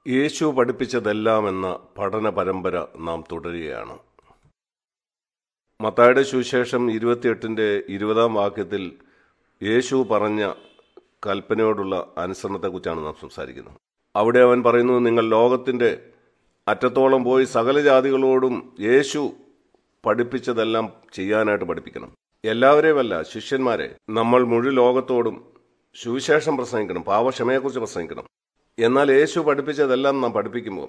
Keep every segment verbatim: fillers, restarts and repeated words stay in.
യേശു പഠിപ്പിച്ചതെല്ലാം എന്ന പഠന പരമ്പര നാം തുടരുകയാണ്. മത്തായിയുടെ സുവിശേഷം ഇരുപത്തിയെട്ടിൻ്റെ ഇരുപതാം വാക്യത്തിൽ യേശു പറഞ്ഞ കൽപ്പനയോടുള്ള അനുസരണത്തെക്കുറിച്ചാണ് നാം സംസാരിക്കുന്നത്. അവിടെ അവൻ പറയുന്നു, നിങ്ങൾ ലോകത്തിൻ്റെ അറ്റത്തോളം പോയി സകല ജാതികളോടും യേശു പഠിപ്പിച്ചതെല്ലാം ചെയ്യാനായിട്ട് പഠിപ്പിക്കണം. എല്ലാവരെയുമല്ല, ശിഷ്യന്മാരെ. നമ്മൾ മുഴു ലോകത്തോടും സുവിശേഷം പ്രസംഗിക്കണം, പാപക്ഷമയെക്കുറിച്ച് പ്രസംഗിക്കണം. എന്നാൽ യേശു പഠിപ്പിച്ചതെല്ലാം നാം പഠിപ്പിക്കുമ്പോൾ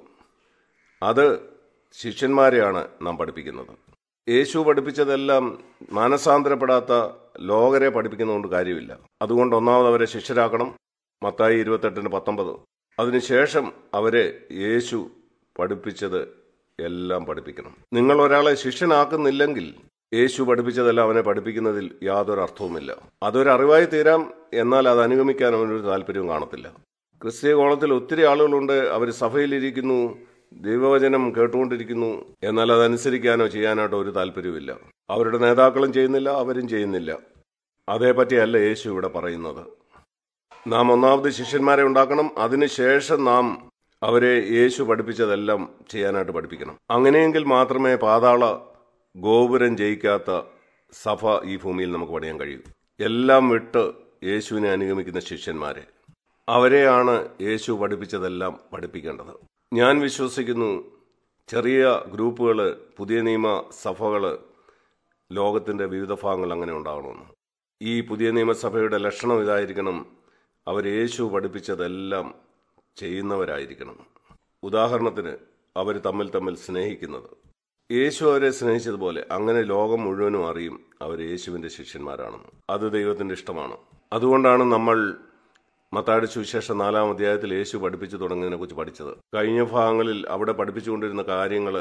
അത് ശിഷ്യന്മാരെയാണ് നാം പഠിപ്പിക്കുന്നത്. യേശു പഠിപ്പിച്ചതെല്ലാം മാനസാന്തരപ്പെടാത്ത ലോകരെ പഠിപ്പിക്കുന്നതുകൊണ്ട് കാര്യമില്ല. അതുകൊണ്ട് ഒന്നാമത് അവരെ ശിഷ്യരാക്കണം, മത്തായി ഇരുപത്തെട്ടിന് പത്തൊമ്പത്. അതിനുശേഷം അവരെ യേശു പഠിപ്പിച്ചത് എല്ലാം പഠിപ്പിക്കണം. നിങ്ങൾ ഒരാളെ ശിഷ്യനാക്കുന്നില്ലെങ്കിൽ യേശു പഠിപ്പിച്ചതെല്ലാം അവനെ പഠിപ്പിക്കുന്നതിൽ യാതൊരു അർത്ഥവുമില്ല. അതൊരു അറിവായി തീരാം, എന്നാൽ അത് അനുഗമിക്കാൻ അവനൊരു താല്പര്യവും കാണത്തില്ല. ക്രിസ്തീയ കോളത്തിൽ ഒത്തിരി ആളുകളുണ്ട്. അവർ സഭയിലിരിക്കുന്നു, ദൈവവചനം കേട്ടുകൊണ്ടിരിക്കുന്നു, എന്നാൽ അതനുസരിക്കാനോ ചെയ്യാനായിട്ടോ ഒരു താല്പര്യവുമില്ല. അവരുടെ നേതാക്കളും ചെയ്യുന്നില്ല, അവരും ചെയ്യുന്നില്ല. അതേപറ്റിയല്ല യേശു ഇവിടെ പറയുന്നത്. നാം ഒന്നാമത് ശിഷ്യന്മാരെ ഉണ്ടാക്കണം, അതിനുശേഷം നാം അവരെ യേശു പഠിപ്പിച്ചതെല്ലാം ചെയ്യാനായിട്ട് പഠിപ്പിക്കണം. അങ്ങനെയെങ്കിൽ മാത്രമേ പാതാള ഗോപുരം ജയിക്കാത്ത സഭ ഈ ഭൂമിയിൽ നമുക്ക് പണിയാൻ കഴിയൂ. എല്ലാം വിട്ട് യേശുവിനെ അനുഗമിക്കുന്ന ശിഷ്യന്മാരെ, അവരെയാണ് യേശു പഠിപ്പിച്ചതെല്ലാം പഠിപ്പിക്കേണ്ടത്. ഞാൻ വിശ്വസിക്കുന്നു, ചെറിയ ഗ്രൂപ്പുകൾ, പുതിയ നിയമ സഭകൾ ലോകത്തിൻ്റെ വിവിധ ഭാഗങ്ങൾ അങ്ങനെ ഉണ്ടാകണമെന്ന്. ഈ പുതിയ നിയമസഭയുടെ ലക്ഷണം ഇതായിരിക്കണം: അവർ യേശു പഠിപ്പിച്ചതെല്ലാം ചെയ്യുന്നവരായിരിക്കണം. ഉദാഹരണത്തിന്, അവർ തമ്മിൽ തമ്മിൽ സ്നേഹിക്കുന്നത്. യേശു അവരെ സ്നേഹിച്ചതുപോലെ അങ്ങനെ ലോകം മുഴുവനും അറിയും അവർ യേശുവിൻ്റെ ശിഷ്യന്മാരാണെന്ന്. അത് ദൈവത്തിൻ്റെ ഇഷ്ടമാണ്. അതുകൊണ്ടാണ് നമ്മൾ മത്തായിയുടെ സുവിശേഷം നാലാം അധ്യായത്തിൽ യേശു പഠിപ്പിച്ചു തുടങ്ങിയതിനെ കുറിച്ച് പഠിച്ചത്. കഴിഞ്ഞ ഭാഗങ്ങളിൽ അവിടെ പഠിപ്പിച്ചുകൊണ്ടിരുന്ന കാര്യങ്ങൾ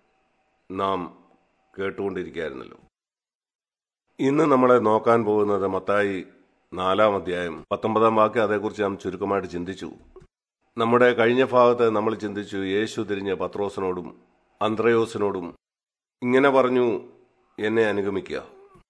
നാം കേട്ടുകൊണ്ടിരിക്കുകയായിരുന്നല്ലോ. ഇന്ന് നമ്മളെ നോക്കാൻ പോകുന്നത് മത്തായി നാലാം അധ്യായം പത്തൊമ്പതാം വാക്യം. അതേക്കുറിച്ച് നാം ചുരുക്കമായിട്ട് ചിന്തിച്ചു. നമ്മുടെ കഴിഞ്ഞ ഭാഗത്ത് നമ്മൾ ചിന്തിച്ചു, യേശു തിരിഞ്ഞ് പത്രോസിനോടും അന്ത്രയോസിനോടും ഇങ്ങനെ പറഞ്ഞു, എന്നെ അനുഗമിക്കുക,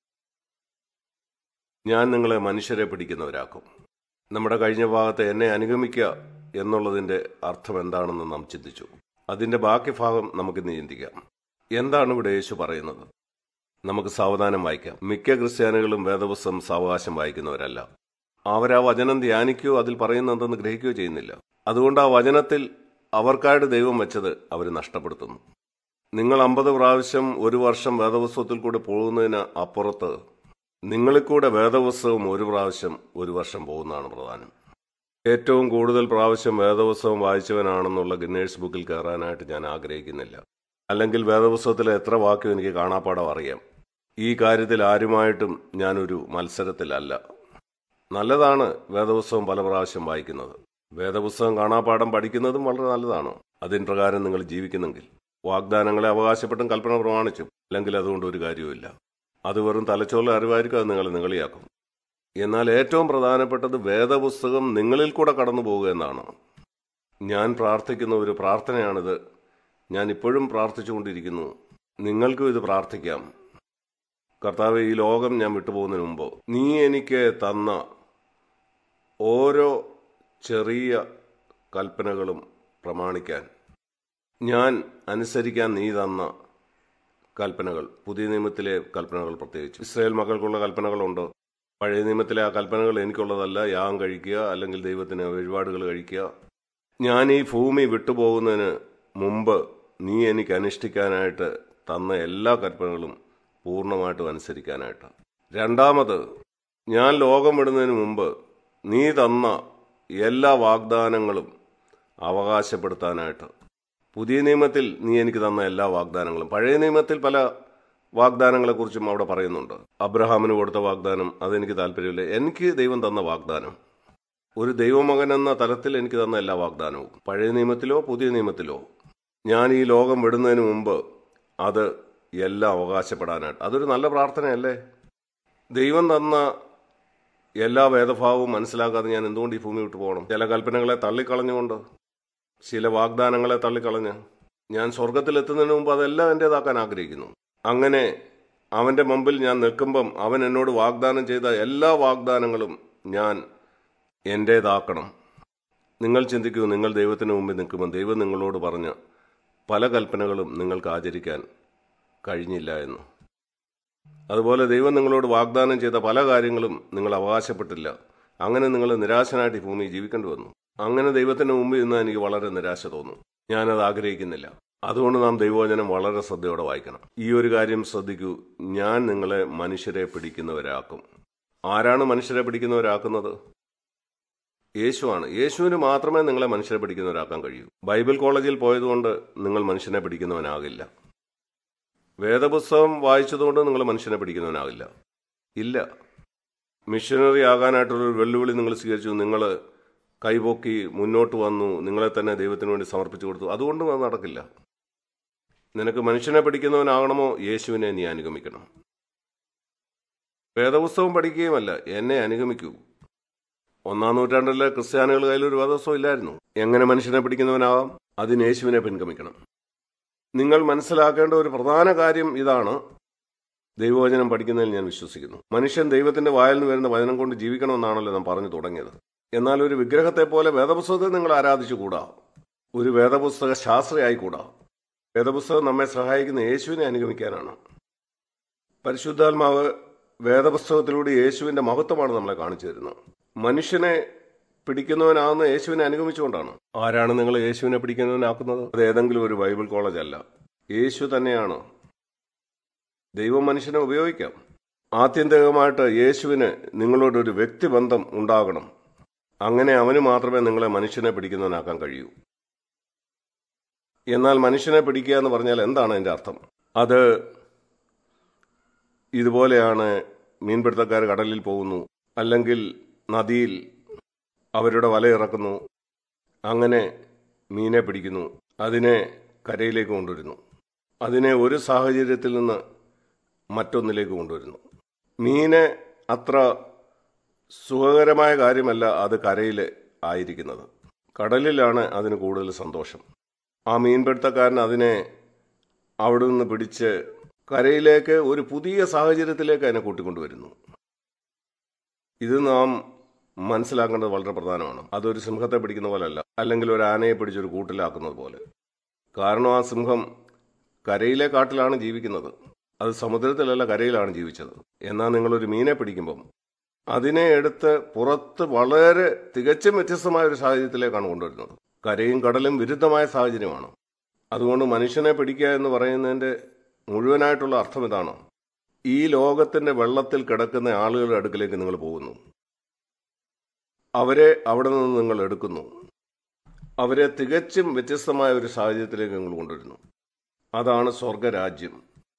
ഞാൻ നിങ്ങളെ മനുഷ്യരെ പിടിക്കുന്നവരാക്കും. നമ്മുടെ കഴിഞ്ഞ ഭാഗത്ത് എന്നെ അനുഗമിക്കുക എന്നുള്ളതിൻ്റെ അർത്ഥം എന്താണെന്ന് നാം ചിന്തിച്ചു. അതിൻ്റെ ബാക്കി ഭാഗം നമുക്കിന്ന് ചിന്തിക്കാം. എന്താണ് ഇവിടെ യേശു പറയുന്നത്? നമുക്ക് സാവധാനം വായിക്കാം. മിക്ക ക്രിസ്ത്യാനികളും വേദപുസ്തകം സാവകാശം വായിക്കുന്നവരല്ല. അവരാ വചനം ധ്യാനിക്കുകയോ അതിൽ പറയുന്നതെന്ന് ഗ്രഹിക്കുകയോ ചെയ്യുന്നില്ല. അതുകൊണ്ട് ആ വചനത്തിൽ അവർക്കായിട്ട് ദൈവം വെച്ചത് അവർ നഷ്ടപ്പെടുത്തുന്നു. നിങ്ങൾ അമ്പത് പ്രാവശ്യം ഒരു വർഷം വേദപുസ്തകത്തിൽ കൂടെ പോകുന്നതിന് അപ്പുറത്ത് നിങ്ങളിൽ കൂടെ വേദപുസ്തകം ഒരു പ്രാവശ്യം ഒരു വർഷം പോകുന്നതാണ് പ്രധാനം. ഏറ്റവും കൂടുതൽ പ്രാവശ്യം വേദപുസ്തകം വായിച്ചവനാണെന്നുള്ള ഗിന്നേഴ്സ് ബുക്കിൽ കയറാനായിട്ട് ഞാൻ ആഗ്രഹിക്കുന്നില്ല. അല്ലെങ്കിൽ വേദപുസ്തകത്തിലെ എത്ര വാക്യം എനിക്ക് കാണാപ്പാടം അറിയാം. ഈ കാര്യത്തിൽ ആരുമായിട്ടും ഞാനൊരു മത്സരത്തിലല്ല. നല്ലതാണ് വേദപുസ്തകം പല പ്രാവശ്യം വായിക്കുന്നത്. വേദപുസ്തകം കാണാപ്പാടം പഠിക്കുന്നതും വളരെ നല്ലതാണ്, അതിൻ പ്രകാരം നിങ്ങൾ ജീവിക്കുന്നെങ്കിൽ. വാഗ്ദാനങ്ങളെ അവകാശപ്പെട്ടും കൽപ്പന പ്രമാണിച്ചും, അല്ലെങ്കിൽ അതുകൊണ്ട് ഒരു കാര്യവുമില്ല. അത് വെറും തലച്ചോറിലെ അറിവായിരിക്കും, അത് നിങ്ങളെ നിങ്ങളിയാക്കും. എന്നാൽ ഏറ്റവും പ്രധാനപ്പെട്ടത് വേദപുസ്തകം നിങ്ങളിൽ കൂടെ കടന്നു പോകുക എന്നാണ്. ഞാൻ പ്രാർത്ഥിക്കുന്ന ഒരു പ്രാർത്ഥനയാണിത്. ഞാൻ ഇപ്പോഴും പ്രാർത്ഥിച്ചുകൊണ്ടിരിക്കുന്നു. നിങ്ങൾക്കും ഇത് പ്രാർത്ഥിക്കാം. കർത്താവേ, ഈ ലോകം ഞാൻ വിട്ടുപോകുന്നതിന് മുമ്പ് നീ എനിക്ക് തന്ന ഓരോ ചെറിയ കൽപ്പനകളും പ്രമാണിക്കാൻ, ഞാൻ അനുസരിക്കാൻ നീ തന്ന കൽപ്പനകൾ, പുതിയ നിയമത്തിലെ കൽപ്പനകൾ പ്രത്യേകിച്ച് ഇസ്രായേൽ മക്കൾക്കുള്ള കൽപ്പനകളുണ്ട്. പഴയ നിയമത്തിലെ ആ കൽപ്പനകൾ എനിക്കുള്ളതല്ല. യാഗം കഴിക്കുക, അല്ലെങ്കിൽ ദൈവത്തിന് വഴിപാടുകൾ കഴിക്കുക. ഞാൻ ഈ ഭൂമി വിട്ടുപോകുന്നതിന് മുമ്പ് നീ എനിക്ക് അനുഷ്ഠിക്കാനായിട്ട് തന്ന എല്ലാ കൽപ്പനകളും പൂർണ്ണമായിട്ടും അനുസരിക്കാനായിട്ട്. രണ്ടാമത്, ഞാൻ ലോകം വിടുന്നതിന് മുമ്പ് നീ തന്ന എല്ലാ വാഗ്ദാനങ്ങളും അവകാശപ്പെടുത്താനായിട്ട്. പുതിയ നിയമത്തിൽ നീ എനിക്ക് തന്ന എല്ലാ വാഗ്ദാനങ്ങളും. പഴയ നിയമത്തിൽ പല വാഗ്ദാനങ്ങളെക്കുറിച്ചും അവിടെ പറയുന്നുണ്ട്. അബ്രഹാമിന് കൊടുത്ത വാഗ്ദാനം, അതെനിക്ക് താല്പര്യമില്ല. എനിക്ക് ദൈവം തന്ന വാഗ്ദാനം, ഒരു ദൈവമകൻ എന്ന തലത്തിൽ എനിക്ക് തന്ന എല്ലാ വാഗ്ദാനവും, പഴയ നിയമത്തിലോ പുതിയ നിയമത്തിലോ, ഞാൻ ഈ ലോകം വിടുന്നതിന് മുമ്പ് അത് എല്ലാം അവകാശപ്പെടാനായിട്ട്. അതൊരു നല്ല പ്രാർത്ഥനയല്ലേ? ദൈവം തന്ന എല്ലാ വേദഭാവവും മനസ്സിലാക്കാതെ ഞാൻ എന്തുകൊണ്ട് ഈ ഭൂമി വിട്ടു പോകണം? ചില കൽപ്പനകളെ തള്ളിക്കളഞ്ഞുകൊണ്ട്, ചില വാഗ്ദാനങ്ങളെ തള്ളിക്കളഞ്ഞ് ഞാൻ സ്വർഗത്തിലെത്തുന്നതിന് മുമ്പ് അതെല്ലാം എൻ്റേതാക്കാൻ ആഗ്രഹിക്കുന്നു. അങ്ങനെ അവൻ്റെ മുമ്പിൽ ഞാൻ നിൽക്കുമ്പം അവൻ എന്നോട് വാഗ്ദാനം ചെയ്ത എല്ലാ വാഗ്ദാനങ്ങളും ഞാൻ എൻ്റേതാക്കണം. നിങ്ങൾ ചിന്തിക്കൂ, നിങ്ങൾ ദൈവത്തിന് മുമ്പിൽ നിൽക്കുമ്പോൾ ദൈവം നിങ്ങളോട് പറഞ്ഞ പല കൽപ്പനകളും നിങ്ങൾക്ക് ആചരിക്കാൻ കഴിഞ്ഞില്ല എന്ന്. അതുപോലെ ദൈവം നിങ്ങളോട് വാഗ്ദാനം ചെയ്ത പല കാര്യങ്ങളും നിങ്ങൾ അവകാശപ്പെട്ടില്ല. അങ്ങനെ നിങ്ങൾ നിരാശനായിട്ട് ഈ ഭൂമിയിൽ ജീവിക്കേണ്ടി വന്നു. അങ്ങനെ ദൈവത്തിന് മുമ്പിൽ നിന്ന് എനിക്ക് വളരെ നിരാശ തോന്നും. ഞാനത് ആഗ്രഹിക്കുന്നില്ല. അതുകൊണ്ട് നാം ദൈവവചനം വളരെ ശ്രദ്ധയോടെ വായിക്കണം. ഈ ഒരു കാര്യം ശ്രദ്ധിക്കൂ, ഞാൻ നിങ്ങളെ മനുഷ്യരെ പിടിക്കുന്നവരാക്കും. ആരാണ് മനുഷ്യരെ പിടിക്കുന്നവരാക്കുന്നത്? യേശുവാണ്. യേശുവിന് മാത്രമേ നിങ്ങളെ മനുഷ്യരെ പിടിക്കുന്നവരാക്കാൻ കഴിയൂ. ബൈബിൾ കോളേജിൽ പോയതുകൊണ്ട് നിങ്ങൾ മനുഷ്യനെ പിടിക്കുന്നവനാകില്ല. വേദപുസ്തകം വായിച്ചതുകൊണ്ട് നിങ്ങൾ മനുഷ്യനെ പിടിക്കുന്നവനാകില്ല. ഇല്ല. മിഷനറി ആകാനായിട്ടുള്ളൊരു വെല്ലുവിളി നിങ്ങൾ സ്വീകരിച്ചു, നിങ്ങൾ കൈപൊക്കി മുന്നോട്ട് വന്നു, നിങ്ങളെ തന്നെ ദൈവത്തിന് വേണ്ടി സമർപ്പിച്ചു കൊടുത്തു, അതുകൊണ്ടും അത് നടക്കില്ല. നിനക്ക് മനുഷ്യനെ പിടിക്കുന്നവനാകണമോ, യേശുവിനെ നീ അനുഗമിക്കണം. വേദപുസ്തകം പഠിക്കുകയുമല്ല, എന്നെ അനുഗമിക്കൂ. ഒന്നാം നൂറ്റാണ്ടിലെ ക്രിസ്ത്യാനികൾ കയ്യിലൊരു വേദപുസ്തകം ഇല്ലായിരുന്നു. എങ്ങനെ മനുഷ്യനെ പിടിക്കുന്നവനാകാം? അതിന് യേശുവിനെ പിൻഗമിക്കണം. നിങ്ങൾ മനസ്സിലാക്കേണ്ട ഒരു പ്രധാന കാര്യം ഇതാണ്. ദൈവവചനം പഠിക്കുന്നതിൽ ഞാൻ വിശ്വസിക്കുന്നു. മനുഷ്യൻ ദൈവത്തിന്റെ വായിൽ നിന്ന് വരുന്ന വചനം കൊണ്ട് ജീവിക്കണമെന്നാണല്ലോ നാം പറഞ്ഞു തുടങ്ങിയത്. എന്നാൽ ഒരു വിഗ്രഹത്തെ പോലെ വേദപുസ്തകത്തെ നിങ്ങൾ ആരാധിച്ചുകൂടാ. ഒരു വേദപുസ്തക ശാസ്ത്രയായിക്കൂടാ. വേദപുസ്തകം നമ്മെ സഹായിക്കുന്ന യേശുവിനെ അനുഗമിക്കാനാണ്. പരിശുദ്ധാത്മാവ് വേദപുസ്തകത്തിലൂടെ യേശുവിന്റെ മഹത്വമാണ് നമ്മളെ കാണിച്ചു തരുന്നത്. മനുഷ്യനെ പിടിക്കുന്നവനാകുന്ന യേശുവിനെ അനുഗമിച്ചുകൊണ്ടാണ്. ആരാണ് നിങ്ങൾ യേശുവിനെ പിടിക്കുന്നവനാക്കുന്നത്? അത് ഏതെങ്കിലും ഒരു ബൈബിൾ കോളേജ് അല്ല, യേശു തന്നെയാണ്. ദൈവം മനുഷ്യനെ ഉപയോഗിക്കാം. ആത്യന്തികമായിട്ട് യേശുവിന് നിങ്ങളോടൊരു വ്യക്തിബന്ധം ഉണ്ടാകണം. അങ്ങനെ അവന് മാത്രമേ നിങ്ങളെ മനുഷ്യനെ പിടിക്കുന്നവനാക്കാൻ കഴിയൂ. എന്നാൽ മനുഷ്യനെ പിടിക്കുക എന്ന് പറഞ്ഞാൽ എന്താണ് അതിൻ്റെ അർത്ഥം? അത് ഇതുപോലെയാണ്. മീൻപിടുത്തക്കാർ കടലിൽ പോകുന്നു, അല്ലെങ്കിൽ നദിയിൽ അവരുടെ വല ഇറക്കുന്നു, അങ്ങനെ മീനെ പിടിക്കുന്നു, അതിനെ കരയിലേക്ക് കൊണ്ടുവരുന്നു, അതിനെ ഒരു സാഹചര്യത്തിൽ നിന്ന് മറ്റൊന്നിലേക്ക് കൊണ്ടുവരുന്നു. മീന് അത്ര സുഖകരമായ കാര്യമല്ല അത് കരയിൽ ആയിരിക്കുന്നത്. കടലിലാണ് അതിന് കൂടുതൽ സന്തോഷം. ആ മീൻപിടുത്തക്കാരൻ അതിനെ അവിടെ നിന്ന് പിടിച്ച് കരയിലേക്ക് ഒരു പുതിയ സാഹചര്യത്തിലേക്ക് അതിനെ കൂട്ടിക്കൊണ്ടുവരുന്നു. ഇത് നാം മനസ്സിലാക്കേണ്ടത് വളരെ പ്രധാനമാണ്. അതൊരു സിംഹത്തെ പിടിക്കുന്ന പോലെയല്ല, അല്ലെങ്കിൽ ഒരു ആനയെ പിടിച്ചൊരു കൂട്ടിലാക്കുന്നത് പോലെ. കാരണം ആ സിംഹം കരയിലെ കാട്ടിലാണ് ജീവിക്കുന്നത്, അത് സമുദ്രത്തിലല്ല കരയിലാണ് ജീവിച്ചത്. എന്നാൽ നിങ്ങളൊരു മീനെ പിടിക്കുമ്പം അതിനെ എടുത്ത് പുറത്ത് വളരെ തികച്ചും വ്യത്യസ്തമായ ഒരു സാഹചര്യത്തിലേക്കാണ് കൊണ്ടുവരുന്നത്. കരയും കടലും വിരുദ്ധമായ സാഹചര്യമാണ്. അതുകൊണ്ട് മനുഷ്യനെ പിടിക്കുക എന്ന് പറയുന്നതിൻ്റെ മുഴുവനായിട്ടുള്ള അർത്ഥം ഇതാണ്. ഈ ലോകത്തിന്റെ വെള്ളത്തിൽ കിടക്കുന്ന ആളുകളുടെ അടുക്കിലേക്ക് നിങ്ങൾ പോകുന്നു, അവരെ അവിടെ നിന്ന് നിങ്ങൾ എടുക്കുന്നു, അവരെ തികച്ചും വ്യത്യസ്തമായ ഒരു സാഹചര്യത്തിലേക്ക് നിങ്ങൾ കൊണ്ടുവരുന്നു. അതാണ് സ്വർഗരാജ്യം.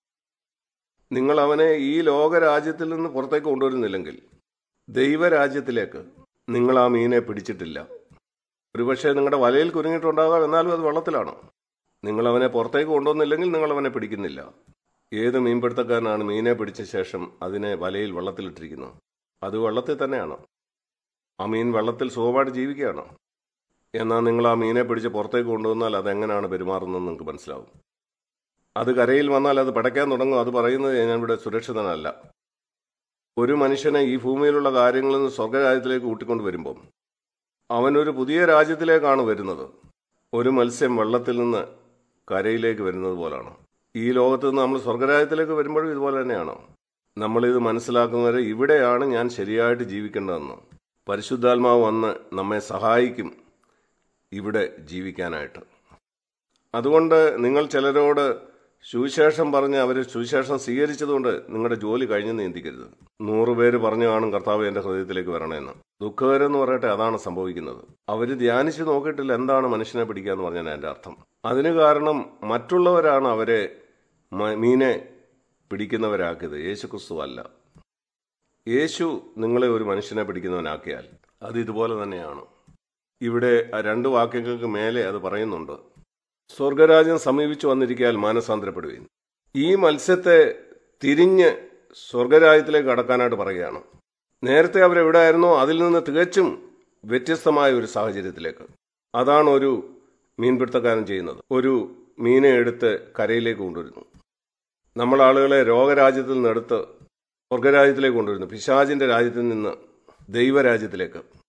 നിങ്ങൾ അവനെ ഈ ലോകരാജ്യത്തിൽ നിന്ന് പുറത്തേക്ക് കൊണ്ടുവരുന്നില്ലെങ്കിൽ ദൈവരാജ്യത്തിലേക്ക് നിങ്ങൾ ആ മീനെ പിടിച്ചിട്ടില്ല. ഒരുപക്ഷെ നിങ്ങളുടെ വലയിൽ കുരുങ്ങിയിട്ടുണ്ടാകാം, എന്നാലും അത് വെള്ളത്തിലാണ്. നിങ്ങൾ അവനെ പുറത്തേക്ക് കൊണ്ടുവന്നില്ലെങ്കിൽ നിങ്ങൾ അവനെ പിടിക്കുന്നില്ല. ഏത് മീൻപിടുത്തക്കാരനാണ് മീനെ പിടിച്ച ശേഷം അതിനെ വലയിൽ വെള്ളത്തിലിട്ടിരിക്കുന്നത്? അത് വെള്ളത്തിൽ തന്നെയാണ്. ആ മീൻ വെള്ളത്തിൽ സുഖമായിട്ട് ജീവിക്കുകയാണ്. എന്നാൽ നിങ്ങൾ ആ മീനെ പിടിച്ച് പുറത്തേക്ക് കൊണ്ടുവന്നാൽ അതെങ്ങനെയാണ് പെരുമാറുന്നതെന്ന് നിങ്ങൾക്ക് മനസ്സിലാവും. അത് കരയിൽ വന്നാൽ അത് പടയ്ക്കാൻ തുടങ്ങും. അത് പറയുന്നത് ഞാൻ ഇവിടെ സുരക്ഷിതനല്ല. ഒരു മനുഷ്യനെ ഈ ഭൂമിയിലുള്ള കാര്യങ്ങളിൽ നിന്ന് സ്വർഗരാജ്യത്തിലേക്ക് കൂട്ടിക്കൊണ്ട് വരുമ്പം അവനൊരു പുതിയ രാജ്യത്തിലേക്കാണ് വരുന്നത്. ഒരു മത്സ്യം വെള്ളത്തിൽ നിന്ന് കരയിലേക്ക് വരുന്നത് പോലാണ്. ഈ ലോകത്ത് നിന്ന് നമ്മൾ സ്വർഗരാജ്യത്തിലേക്ക് വരുമ്പോഴും ഇതുപോലെ തന്നെയാണ്. നമ്മളിത് മനസ്സിലാക്കുന്നവരെ ഇവിടെയാണ് ഞാൻ ശരിയായിട്ട് ജീവിക്കേണ്ടതെന്ന്. പരിശുദ്ധാത്മാവ് വന്ന് നമ്മെ സഹായിക്കും ഇവിടെ ജീവിക്കാനായിട്ട്. അതുകൊണ്ട് നിങ്ങൾ ചിലരോട് സുവിശേഷം പറഞ്ഞ് അവർ സുവിശേഷം സ്വീകരിച്ചതുകൊണ്ട് നിങ്ങളുടെ ജോലി കഴിഞ്ഞെന്ന് ചിന്തിക്കരുത്. നൂറുപേര് പറഞ്ഞു കാണും കർത്താവ് എൻ്റെ ഹൃദയത്തിലേക്ക് വരണമെന്ന്. ദുഃഖകരെന്ന് പറയട്ടെ, അതാണ് സംഭവിക്കുന്നത്. അവർ ധ്യാനിച്ച് നോക്കിയിട്ടില്ല എന്താണ് മനുഷ്യനെ പിടിക്കുക എന്ന് പറഞ്ഞാൽ എൻ്റെ അർത്ഥം. അതിന് കാരണം മറ്റുള്ളവരാണ് അവരെ മീനെ പിടിക്കുന്നവരാക്കിയത്, യേശുക്രിസ്തു അല്ല. യേശു നിങ്ങളെ ഒരു മനുഷ്യനെ പിടിക്കുന്നവനാക്കിയാൽ അത് ഇതുപോലെ തന്നെയാണ്. ഇവിടെ രണ്ട് വാക്യങ്ങൾക്ക് മേലെ അത് പറയുന്നുണ്ട്. സ്വർഗരാജ്യം സമീപിച്ചു വന്നിരിക്കാൻ മാനസാന്തരപ്പെടുകയും. ഈ മത്സ്യത്തെ തിരിഞ്ഞ് സ്വർഗരാജ്യത്തിലേക്ക് കടക്കാനായിട്ട് പറയുകയാണ്. നേരത്തെ അവരെവിടെയായിരുന്നോ അതിൽ നിന്ന് തികച്ചും വ്യത്യസ്തമായ ഒരു സാഹചര്യത്തിലേക്ക്. അതാണ് ഒരു മീൻപിടുത്തക്കാരൻ ചെയ്യുന്നത്. ഒരു മീനെ എടുത്ത് കരയിലേക്ക് കൊണ്ടുവരുന്നു. നമ്മൾ ആളുകളെ രോഗരാജ്യത്തിൽ നിന്നെടുത്ത് സ്വർഗരാജ്യത്തിലേക്ക് കൊണ്ടുവരുന്നു. പിശാചിന്റെ രാജ്യത്തിൽ നിന്ന് ദൈവരാജ്യത്തിലേക്ക്.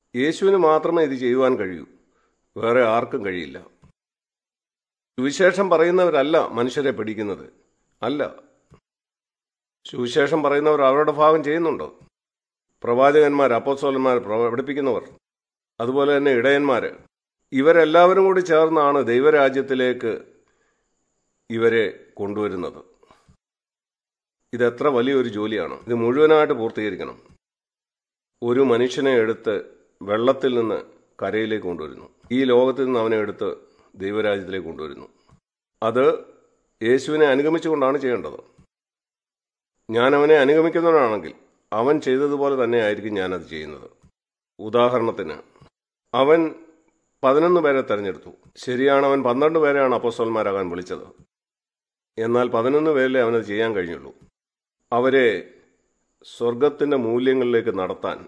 യേശുവിന് മാത്രമേ ഇത് ചെയ്യുവാൻ കഴിയൂ, വേറെ ആർക്കും കഴിയില്ല. സുവിശേഷം പറയുന്നവരല്ല മനുഷ്യരെ പിടിക്കുന്നത്, അല്ല. സുവിശേഷം പറയുന്നവർ അവരുടെ ഭാഗം ചെയ്യുന്നുണ്ട്. പ്രവാചകന്മാർ, അപ്പോസ്തലന്മാർ, പഠിപ്പിക്കുന്നവർ, അതുപോലെ തന്നെ ഇടയന്മാർ, ഇവരെല്ലാവരും കൂടി ചേർന്നാണ് ദൈവരാജ്യത്തിലേക്ക് ഇവരെ കൊണ്ടുവരുന്നത്. ഇതെത്ര വലിയൊരു ജോലിയാണ്. ഇത് മുഴുവനായിട്ട് പൂർത്തീകരിക്കണം. ഒരു മനുഷ്യനെ എടുത്ത് വെള്ളത്തിൽ നിന്ന് കരയിലേക്ക് കൊണ്ടുവരുന്നു. ഈ ലോകത്തിൽ നിന്ന് അവനെ എടുത്ത് ദൈവരാജ്യത്തിലേക്ക് കൊണ്ടുവരുന്നു. അത് യേശുവിനെ അനുഗമിച്ചുകൊണ്ടാണ് ചെയ്യേണ്ടത്. ഞാൻ അവനെ അനുഗമിക്കുന്നവനാണെങ്കിൽ അവൻ ചെയ്തതുപോലെ തന്നെ ആയിരിക്കും ഞാനത് ചെയ്യുന്നത്. ഉദാഹരണത്തിന്, അവൻ പതിനൊന്ന് പേരെ തെരഞ്ഞെടുത്തു. ശരിയാണ്, അവൻ പന്ത്രണ്ട് പേരെയാണ് അപ്പോസ്തലന്മാരാകാൻ വിളിച്ചത്. എന്നാൽ പതിനൊന്ന് പേരിലെ അവനത് ചെയ്യാൻ കഴിഞ്ഞുള്ളൂ. അവരെ സ്വർഗത്തിൻ്റെ മൂല്യങ്ങളിലേക്ക് നടത്താൻ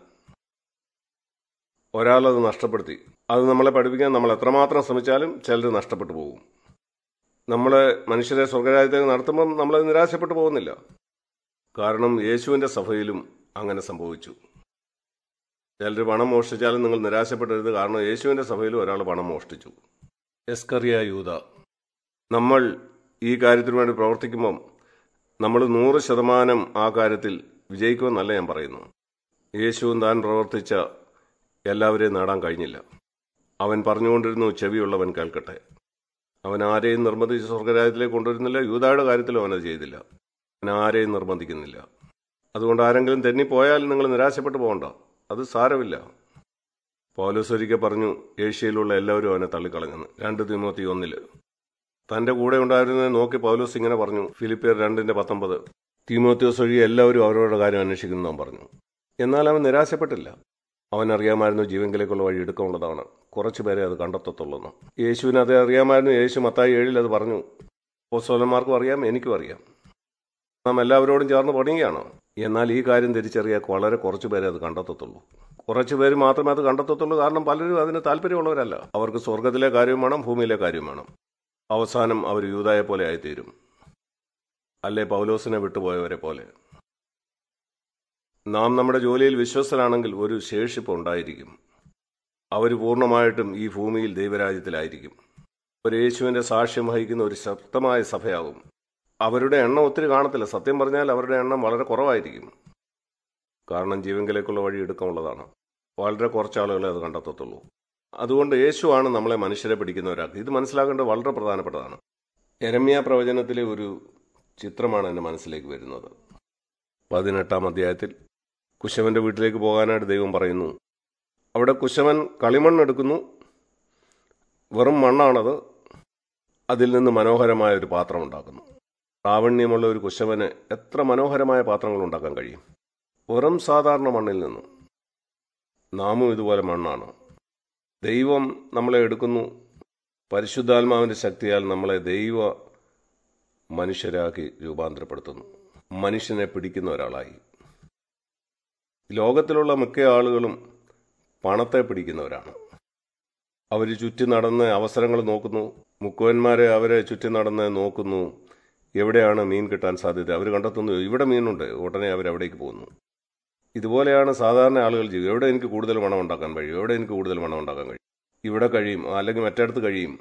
ഒരാളത് നഷ്ടപ്പെടുത്തി. അത് നമ്മളെ പഠിപ്പിക്കാൻ നമ്മൾ എത്രമാത്രം ശ്രമിച്ചാലും ചിലർ നഷ്ടപ്പെട്ടു പോകും. നമ്മൾ മനുഷ്യരെ സ്വർഗരാജ്യത്തേക്ക് നടത്തുമ്പം നമ്മളത് നിരാശപ്പെട്ടു പോകുന്നില്ല. കാരണം യേശുവിൻ്റെ സഭയിലും അങ്ങനെ സംഭവിച്ചു. ചിലർ പണം മോഷ്ടിച്ചാലും നിങ്ങൾ നിരാശപ്പെടരുത്, കാരണം യേശുവിൻ്റെ സഭയിലും ഒരാൾ പണം മോഷ്ടിച്ചു. എസ്കറിയ യൂദ. നമ്മൾ ഈ കാര്യത്തിന് വേണ്ടി പ്രവർത്തിക്കുമ്പം നമ്മൾ നൂറ് ശതമാനം ആ കാര്യത്തിൽ വിജയിക്കുമെന്നല്ല ഞാൻ പറയുന്നു. യേശുവും താൻ പ്രവർത്തിച്ച എല്ലാവരെയും നേടാൻ കഴിഞ്ഞില്ല. അവൻ പറഞ്ഞുകൊണ്ടിരുന്നു, ചെവിയുള്ളവൻ കേൾക്കട്ടെ. അവൻ ആരെയും നിർബന്ധിച്ച് സ്വർഗരാജ്യത്തിലേക്ക് കൊണ്ടുവരുന്നില്ല. യൂദായുടെ കാര്യത്തിലും അവനത് ചെയ്തില്ല. അവൻ ആരെയും നിർബന്ധിക്കുന്നില്ല. അതുകൊണ്ട് ആരെങ്കിലും തെന്നിപ്പോയാൽ നിങ്ങൾ നിരാശപ്പെട്ടു പോകണ്ട, അത് സാരമില്ല. പൗലോസ് ഒരിക്കൽ പറഞ്ഞു, ഏഷ്യയിലുള്ള എല്ലാവരും അവനെ തള്ളിക്കളഞ്ഞെന്ന്. രണ്ട് തീമോത്തി ഒന്നില്. തൻ്റെ കൂടെ ഉണ്ടായിരുന്നതിനെ നോക്കി പൗലോസ് ഇങ്ങനെ പറഞ്ഞു, ഫിലിപ്പിയർ രണ്ടിൻ്റെ പത്തൊമ്പത്. തീമോത്തിയോസ് ഒഴികെ എല്ലാവരും അവരവരുടെ കാര്യം അന്വേഷിക്കുന്നു പറഞ്ഞു. എന്നാൽ അവൻ നിരാശപ്പെട്ടില്ല. അവൻ അറിയാമായിരുന്നു ജീവങ്കിലേക്കുള്ള വഴി എടുക്കാനുള്ളതാണ്, കുറച്ചു പേരെ അത് കണ്ടെത്തത്തുള്ളൂ. യേശുവിന് അത് അറിയാമായിരുന്നു. യേശു മത്തായി ഏഴിൽ അത് പറഞ്ഞു. അപ്പോസ്തലന്മാർക്കും അറിയാം, എനിക്കും അറിയാം. നാം എല്ലാവരോടും ചേർന്ന് പണിയുകയാണ്. എന്നാൽ ഈ കാര്യം തിരിച്ചറിയാൻ വളരെ കുറച്ചു പേരെ അത് കണ്ടെത്തത്തുള്ളൂ. കുറച്ചു പേര് മാത്രമേ അത് കണ്ടെത്തത്തുള്ളൂ. കാരണം പലരും അതിന് താല്പര്യമുള്ളവരല്ല. അവർക്ക് സ്വർഗത്തിലെ കാര്യം വേണം, ഭൂമിയിലെ കാര്യം വേണം. അവസാനം അവർ യൂദായെ പോലെ ആയിത്തീരും, അല്ലേ പൗലോസിനെ വിട്ടുപോയവരെ പോലെ. നാം നമ്മുടെ ജോലിയിൽ വിശ്വസ്തരാണെങ്കിൽ ഒരു ശേഷിപ്പ് ഉണ്ടായിരിക്കും. അവർ പൂർണ്ണമായിട്ടും ഈ ഭൂമിയിൽ ദൈവരാജ്യത്തിലായിരിക്കും. ഒരു യേശുവിൻ്റെ സാക്ഷ്യം വഹിക്കുന്ന ഒരു ശക്തമായ സഭയാകും. അവരുടെ എണ്ണം ഒത്തിരി കാണത്തില്ല. സത്യം പറഞ്ഞാൽ അവരുടെ എണ്ണം വളരെ കുറവായിരിക്കും. കാരണം ജീവങ്കിലേക്കുള്ള വഴി എടുക്കാനുള്ളതാണ്. വളരെ കുറച്ച് ആളുകളെ അത് കണ്ടെത്തത്തുള്ളൂ. അതുകൊണ്ട് യേശുവാണ് നമ്മളെ മനുഷ്യരെ പിടിക്കുന്നവരാക്കി. ഇത് മനസ്സിലാക്കേണ്ടത് വളരെ പ്രധാനപ്പെട്ടതാണ്. യെരമ്യാ പ്രവചനത്തിലെ ഒരു ചിത്രമാണ് എൻ്റെ മനസ്സിലേക്ക് വരുന്നത്. പതിനെട്ടാം അധ്യായത്തിൽ കുശവൻ്റെ വീട്ടിലേക്ക് പോകാനായിട്ട് ദൈവം പറയുന്നു. അവിടെ കുശവൻ കളിമണ്ണെടുക്കുന്നു. വെറും മണ്ണാണത്. അതിൽ നിന്ന് മനോഹരമായ ഒരു പാത്രം ഉണ്ടാക്കുന്നു. പ്രാവണ്യമുള്ള ഒരു കുശവന് എത്ര മനോഹരമായ പാത്രങ്ങൾ ഉണ്ടാക്കാൻ കഴിയും? വെറും സാധാരണ മണ്ണിൽ നിന്നും. നാമും ഇതുപോലെ മണ്ണാണ്. ദൈവം നമ്മളെ എടുക്കുന്നു. പരിശുദ്ധാത്മാവിൻ്റെ ശക്തിയാൽ നമ്മളെ ദൈവ മനുഷ്യരാക്കി രൂപാന്തരപ്പെടുത്തുന്നു. മനുഷ്യനെ പിടിക്കുന്ന ഒരാളായി. ലോകത്തിലുള്ള മിക്ക ആളുകളും പണത്തെ പിടിക്കുന്നവരാണ്. അവർ ചുറ്റി നടന്ന് അവസരങ്ങൾ നോക്കുന്നു. മുക്കുവന്മാരെ അവരെ ചുറ്റി നടന്ന് നോക്കുന്നു. എവിടെയാണ് മീൻ കിട്ടാൻ സാധ്യത? അവർ കണ്ടെത്തുന്നു, ഇവിടെ മീനുണ്ട്, ഉടനെ അവരവിടേക്ക് പോകുന്നു. ഇതുപോലെയാണ് സാധാരണ ആളുകൾ ചെയ്യുക. എവിടെ എനിക്ക് കൂടുതൽ പണം ഉണ്ടാക്കാൻ കഴിയും, എവിടെ എനിക്ക് കൂടുതൽ പണം ഉണ്ടാക്കാൻ കഴിയും, ഇവിടെ കഴിയും, അല്ലെങ്കിൽ മറ്റേടത്ത് കഴിയും.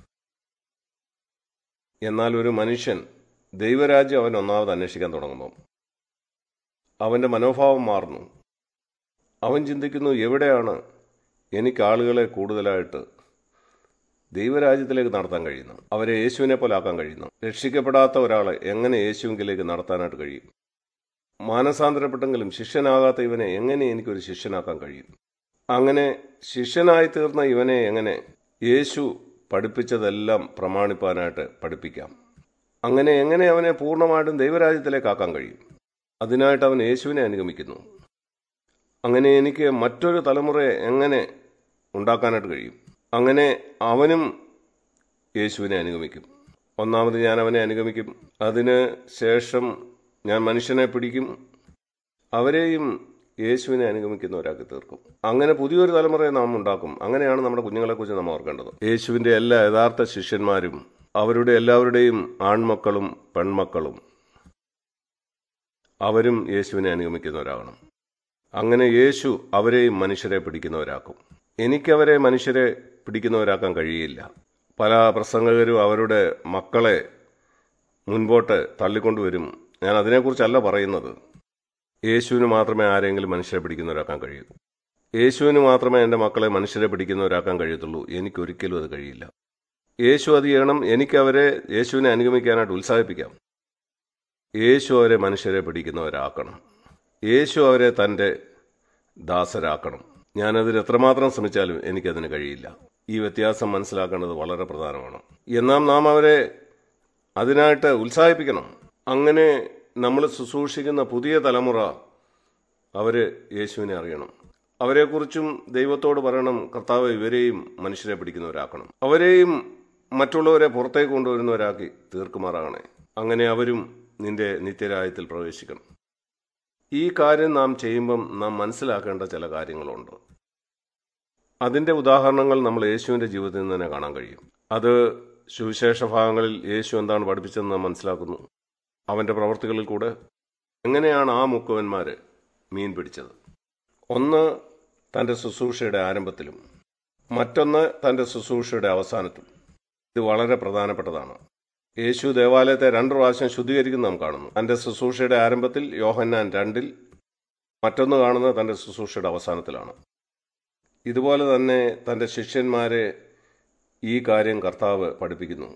എന്നാൽ ഒരു മനുഷ്യൻ ദൈവരാജ്യം അവൻ ഒന്നാമത് അന്വേഷിക്കാൻ തുടങ്ങുമ്പം അവൻ്റെ മനോഭാവം മാറുന്നു. അവൻ ചിന്തിക്കുന്നു, എവിടെയാണ് എനിക്ക് ആളുകളെ കൂടുതലായിട്ട് ദൈവരാജ്യത്തിലേക്ക് നടത്താൻ കഴിയുന്നു, അവരെ യേശുവിനെ പോലെ ആക്കാൻ കഴിയുന്നു. രക്ഷിക്കപ്പെടാത്ത ഒരാളെ എങ്ങനെ യേശുവിലേക്ക് നടത്താനായിട്ട് കഴിയും? മാനസാന്തരപ്പെട്ടെങ്കിലും ശിഷ്യനാകാത്ത ഇവനെ എങ്ങനെ എനിക്കൊരു ശിഷ്യനാക്കാൻ കഴിയും? അങ്ങനെ ശിഷ്യനായി തീർന്ന ഇവനെ എങ്ങനെ യേശു പഠിപ്പിച്ചതെല്ലാം പ്രമാണിപ്പാനായിട്ട് പഠിപ്പിക്കാം? അങ്ങനെ എങ്ങനെ അവനെ പൂർണ്ണമായിട്ടും ദൈവരാജ്യത്തിലേക്ക് ആക്കാൻ കഴിയും? അതിനായിട്ട് അവൻ യേശുവിനെ അനുഗമിക്കുന്നു. അങ്ങനെ എനിക്ക് മറ്റൊരു തലമുറയെ എങ്ങനെ ഉണ്ടാക്കാനായിട്ട് കഴിയും? അങ്ങനെ അവനും യേശുവിനെ അനുഗമിക്കും. ഒന്നാമത് ഞാൻ അവനെ അനുഗമിക്കും. അതിന് ശേഷം ഞാൻ മനുഷ്യനെ പിടിക്കും. അവരെയും യേശുവിനെ അനുഗമിക്കുന്നവരാക്കി തീർക്കും. അങ്ങനെ പുതിയൊരു തലമുറയെ നാം ഉണ്ടാക്കും. അങ്ങനെയാണ് നമ്മുടെ കുഞ്ഞുങ്ങളെക്കുറിച്ച് നാം ഓർക്കേണ്ടത്. യേശുവിൻ്റെ എല്ലാ യഥാർത്ഥ ശിഷ്യന്മാരും അവരുടെ എല്ലാവരുടെയും ആൺമക്കളും പെൺമക്കളും അവരും യേശുവിനെ അനുഗമിക്കുന്നവരാകണം. അങ്ങനെ യേശു അവരെയും മനുഷ്യരെ പിടിക്കുന്നവരാക്കും. എനിക്കവരെ മനുഷ്യരെ പിടിക്കുന്നവരാക്കാൻ കഴിയില്ല. പല പ്രസംഗകരും അവരുടെ മക്കളെ മുൻപോട്ട് തള്ളിക്കൊണ്ടുവരും. ഞാൻ അതിനെക്കുറിച്ചല്ല പറയുന്നത്. യേശുവിന് മാത്രമേ ആരെങ്കിലും മനുഷ്യരെ പിടിക്കുന്നവരാക്കാൻ കഴിയൂ. യേശുവിന് മാത്രമേ എൻ്റെ മക്കളെ മനുഷ്യരെ പിടിക്കുന്നവരാക്കാൻ കഴിയത്തുള്ളൂ. എനിക്കൊരിക്കലും അത് കഴിയില്ല. യേശു അത് ചെയ്യണം. എനിക്കവരെ യേശുവിനെ അനുഗമിക്കാനായിട്ട് ഉത്സാഹിപ്പിക്കാം. യേശു അവരെ മനുഷ്യരെ പിടിക്കുന്നവരാക്കണം. യേശു അവരെ തൻ്റെ ദാസരാക്കണം. ഞാനതിന് എത്രമാത്രം ശ്രമിച്ചാലും എനിക്കതിന് കഴിയില്ല. ഈ വ്യത്യാസം മനസ്സിലാക്കേണ്ടത് വളരെ പ്രധാനമാണ്. എന്നാൽ നാം അവരെ അതിനായിട്ട് ഉത്സാഹിപ്പിക്കണം. അങ്ങനെ നമ്മൾ ശുശ്രൂഷിക്കുന്ന പുതിയ തലമുറ അവർ യേശുവിനെ അറിയണം. അവരെക്കുറിച്ചും ദൈവത്തോട് പറയണം, കർത്താവ് ഇവരെയും മനുഷ്യരെ പിടിക്കുന്നവരാക്കണം. അവരെയും മറ്റുള്ളവരെ പുറത്തേക്ക് കൊണ്ടുവരുന്നവരാക്കി തീർക്കുമാറാകണേ. അങ്ങനെ അവരും നിന്റെ നിത്യരാജ്യത്തിൽ പ്രവേശിക്കണം. ഈ കാര്യം നാം ചെയ്യുമ്പം നാം മനസ്സിലാക്കേണ്ട ചില കാര്യങ്ങളുണ്ട്. അതിൻ്റെ ഉദാഹരണങ്ങൾ നമ്മൾ യേശുവിൻ്റെ ജീവിതത്തിൽ നിന്ന് തന്നെ കാണാൻ കഴിയും. അത് സുവിശേഷ ഭാഗങ്ങളിൽ യേശു എന്താണ് പഠിപ്പിച്ചതെന്ന് നാം മനസ്സിലാക്കുന്നു. അവൻ്റെ പ്രവർത്തികളിൽ കൂടെ എങ്ങനെയാണ് ആ മുക്കുവന്മാർ മീൻ പിടിച്ചത്. ഒന്ന് തൻ്റെ ശുശ്രൂഷയുടെ ആരംഭത്തിലും മറ്റൊന്ന് തൻ്റെ ശുശ്രൂഷയുടെ അവസാനത്തും. ഇത് വളരെ പ്രധാനപ്പെട്ടതാണ്. യേശു ദേവാലയത്തെ രണ്ട് പ്രാവശ്യം ശുദ്ധീകരിക്കുന്ന നാം കാണുന്നു. തൻ്റെ ശുശ്രൂഷയുടെ ആരംഭത്തിൽ യോഹന്നാൻ രണ്ടിൽ, മറ്റൊന്ന് കാണുന്നത് തൻ്റെ ശുശ്രൂഷയുടെ അവസാനത്തിലാണ്. ഇതുപോലെ തന്നെ തൻ്റെ ശിഷ്യന്മാരെ ഈ കാര്യം കർത്താവ് പഠിപ്പിക്കുന്നു.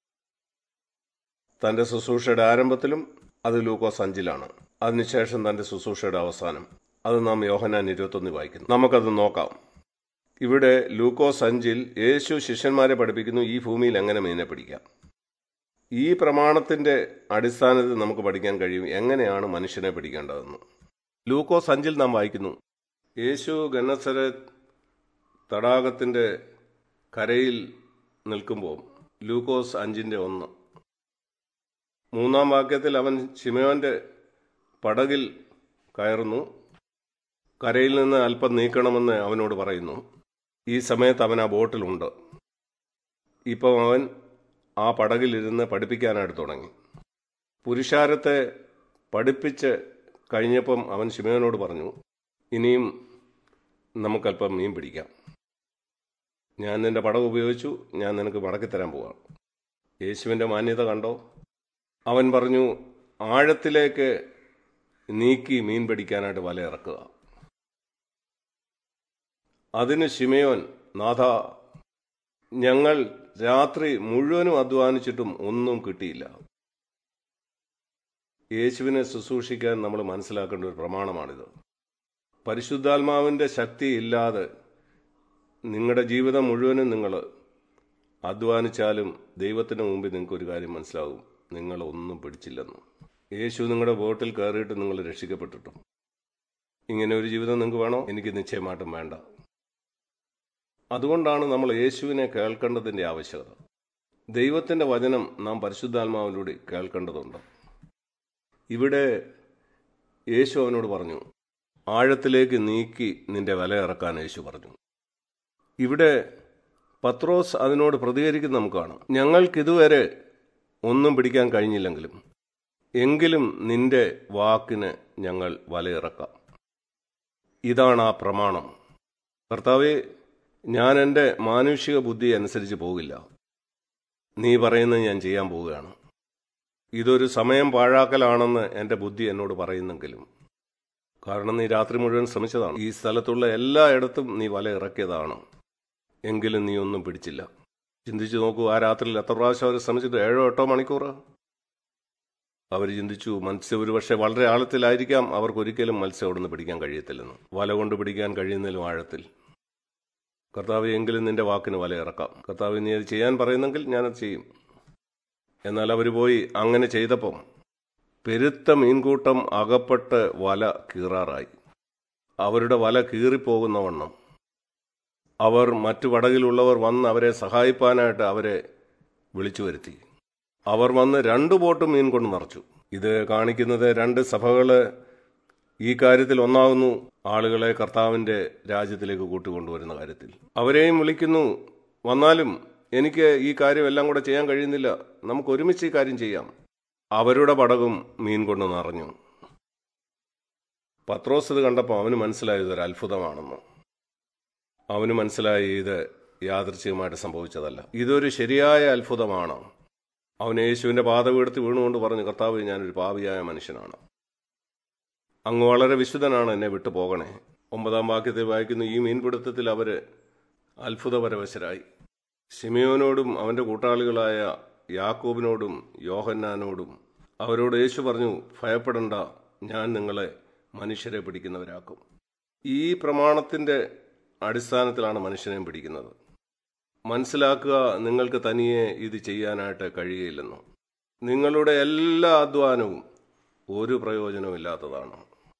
തൻ്റെ ശുശ്രൂഷയുടെ ആരംഭത്തിലും അത് ലൂക്കോസ് അഞ്ചിലാണ്. അതിനുശേഷം തൻ്റെ ശുശ്രൂഷയുടെ അവസാനം അത് നാം യോഹന്നാൻ ഇരുപത്തൊന്നിൽ വായിക്കുന്നു. നമുക്കത് നോക്കാം. ഇവിടെ ലൂക്കോസ് അഞ്ചിൽ യേശു ശിഷ്യന്മാരെ പഠിപ്പിക്കുന്നു ഈ ഭൂമിയിൽ എങ്ങനെ മീനെ പിടിക്കാം. ഈ പ്രമാണത്തിൻ്റെ അടിസ്ഥാനത്തിൽ നമുക്ക് പഠിക്കാൻ കഴിയും എങ്ങനെയാണ് മനുഷ്യനെ പിടിക്കേണ്ടതെന്ന്. ലൂക്കോസ് അഞ്ചിൽ നാം വായിക്കുന്നു, യേശു ഗന്നസരത്ത് തടാകത്തിൻ്റെ കരയിൽ നിൽക്കുമ്പോൾ, ലൂക്കോസ് അഞ്ചിൻ്റെ ഒന്ന് മൂന്നാം വാക്യത്തിൽ അവൻ ശിമയോൻ്റെ പടകിൽ കയറുന്നു. കരയിൽ നിന്ന് അല്പം നീക്കണമെന്ന് അവനോട് പറയുന്നു. ഈ സമയത്ത് അവൻ ആ ബോട്ടിലുണ്ട്. ഇപ്പം അവൻ ആ പടകിലിരുന്ന് പഠിപ്പിക്കാനായിട്ട് തുടങ്ങി. പുരുഷാരത്തെ പഠിപ്പിച്ച് കഴിഞ്ഞപ്പം അവൻ ശിമയോനോട് പറഞ്ഞു, ഇനിയും നമുക്കല്പം മീൻ പിടിക്കാം. ഞാൻ നിൻ്റെ പടക് ഉപയോഗിച്ചു, ഞാൻ നിനക്ക് മടക്കിത്തരാൻ പോവാം. യേശുവിൻ്റെ മാന്യത കണ്ടോ? അവൻ പറഞ്ഞു, ആഴത്തിലേക്ക് നീക്കി മീൻ പിടിക്കാനായിട്ട് വല ഇറക്കുക. അതിന് ശിമയോൻ, നാഥ, ഞങ്ങൾ രാത്രി മുഴുവനും അധ്വാനിച്ചിട്ടും ഒന്നും കിട്ടിയില്ല. യേശുവിനെ ശുശ്രൂഷിക്കാൻ നമ്മൾ മനസ്സിലാക്കേണ്ട ഒരു പ്രമാണമാണിത്. പരിശുദ്ധാത്മാവിൻ്റെ ശക്തി ഇല്ലാതെ നിങ്ങളുടെ ജീവിതം മുഴുവനും നിങ്ങൾ അധ്വാനിച്ചാലും ദൈവത്തിന് മുമ്പിൽ നിങ്ങൾക്കൊരു കാര്യം മനസ്സിലാകും, നിങ്ങളൊന്നും പിടിച്ചില്ലെന്ന്. യേശു നിങ്ങളുടെ ബോട്ടിൽ കയറിയിട്ട് നിങ്ങൾ രക്ഷിക്കപ്പെട്ടിട്ടും ഇങ്ങനെ ഒരു ജീവിതം നിങ്ങൾക്ക് വേണോ? എനിക്ക് നിശ്ചയമായിട്ടും വേണ്ട. അതുകൊണ്ടാണ് നമ്മൾ യേശുവിനെ കേൾക്കേണ്ടതിൻ്റെ ആവശ്യകത. ദൈവത്തിൻ്റെ വചനം നാം പരിശുദ്ധാത്മാവിലൂടെ കേൾക്കേണ്ടതുണ്ട്. ഇവിടെ യേശു അവനോട് പറഞ്ഞു, ആഴത്തിലേക്ക് നീക്കി നിന്റെ വല ഇറക്കാൻ യേശു പറഞ്ഞു. ഇവിടെ പത്രോസ് അതിനോട് പ്രതികരിക്കുന്ന നമുക്ക് കാണാം. ഞങ്ങൾക്കിതുവരെ ഒന്നും പിടിക്കാൻ കഴിഞ്ഞില്ലെങ്കിലും എങ്കിലും നിന്റെ വാക്കിന് ഞങ്ങൾ വലയിറക്കാം. ഇതാണ് ആ പ്രമാണം. കർത്താവേ, ഞാൻ എൻ്റെ മാനുഷിക ബുദ്ധി അനുസരിച്ച് പോകില്ല. നീ പറയുന്നത് ഞാൻ ചെയ്യാൻ പോവുകയാണ്. ഇതൊരു സമയം പാഴാക്കലാണെന്ന് എൻ്റെ ബുദ്ധി എന്നോട് പറയുന്നെങ്കിലും, കാരണം നീ രാത്രി മുഴുവൻ ശ്രമിച്ചതാണ്, ഈ സ്ഥലത്തുള്ള എല്ലായിടത്തും നീ വല ഇറക്കിയതാണ്, എങ്കിലും നീ ഒന്നും പിടിച്ചില്ല. ചിന്തിച്ചു നോക്കൂ, ആ രാത്രിയിൽ എത്ര പ്രാവശ്യം അവർ ശ്രമിച്ചിട്ട്? ഏഴോ എട്ടോ മണിക്കൂർ. അവർ ചിന്തിച്ചു, മത്സ്യം ഒരു പക്ഷേ വളരെ ആഴത്തിലായിരിക്കാം, അവർക്കൊരിക്കലും മത്സ്യം അവിടെ നിന്ന് പിടിക്കാൻ കഴിയത്തില്ലെന്ന്. വല കൊണ്ട് പിടിക്കാൻ കഴിയുന്നതിലും ആഴത്തിൽ. കർത്താവ്, എങ്കിലും നിന്റെ വാക്കിന് വല ഇറക്കാം. കർത്താവ്, നീ അത് ചെയ്യാൻ പറയുന്നെങ്കിൽ ഞാനത് ചെയ്യും. എന്നാൽ അവർ പോയി അങ്ങനെ ചെയ്തപ്പം പെരുത്ത മീൻകൂട്ടം അകപ്പെട്ട് വല കീറാറായി. അവരുടെ വല കീറിപ്പോകുന്ന വണ്ണം അവർ മറ്റു പടകിലുള്ളവർ വന്ന് അവരെ സഹായിപ്പാനായിട്ട് അവരെ വിളിച്ചു വരുത്തി. അവർ വന്ന് രണ്ടു ബോട്ടും മീൻ കൊണ്ട് നിറച്ചു. ഇത് കാണിക്കുന്നത് രണ്ട് സഭകൾ ഈ കാര്യത്തിൽ ഒന്നാകുന്നു, ആളുകളെ കർത്താവിൻ്റെ രാജ്യത്തിലേക്ക് കൂട്ടിക്കൊണ്ടുവരുന്ന കാര്യത്തിൽ. അവരെയും വിളിക്കുന്നു, വന്നാലും എനിക്ക് ഈ കാര്യം എല്ലാം കൂടെ ചെയ്യാൻ കഴിയുന്നില്ല, നമുക്ക് ഒരുമിച്ച് ഈ കാര്യം ചെയ്യാം. അവരുടെ പടകും മീൻ കൊണ്ട് നിറഞ്ഞു. പത്രോസ് ഇത് കണ്ടപ്പോൾ അവന് മനസ്സിലായി ഇതൊരു അത്ഭുതമാണെന്ന്. അവന് മനസ്സിലായി ഇത് യാദൃച്ഛികമായിട്ട് സംഭവിച്ചതല്ല, ഇതൊരു ശരിയായ അത്ഭുതമാണ്. അവൻ യേശുവിൻ്റെ പാദപീഠത്തിൽ വീണുകൊണ്ട് പറഞ്ഞു, കർത്താവേ, ഞാനൊരു പാപിയായ മനുഷ്യനാണ്, അങ്ങ് വളരെ വിശുദ്ധനാണ്, എന്നെ വിട്ടു പോകണേ. ഒമ്പതാം വാക്യത്തിൽ വായിക്കുന്നു, ഈ മീൻപിടുത്തത്തിൽ അവർ അത്ഭുതപരവശരായി. ശിമയോനോടും അവൻ്റെ കൂട്ടാളികളായ യാക്കോബിനോടും യോഹന്നാനോടും അവരോട് യേശു പറഞ്ഞു, ഭയപ്പെടണ്ട, ഞാൻ നിങ്ങളെ മനുഷ്യരെ പിടിക്കുന്നവരാക്കും. ഈ പ്രമാണത്തിൻ്റെ അടിസ്ഥാനത്തിലാണ് മനുഷ്യനെയും പിടിക്കുന്നത്. മനസ്സിലാക്കുക, നിങ്ങൾക്ക് തനിയെ ഇത് ചെയ്യാനായിട്ട് കഴിയുകയില്ലെന്ന്. നിങ്ങളുടെ എല്ലാ അധ്വാനവും ഒരു പ്രയോജനവും ഇല്ലാത്തതാണ്.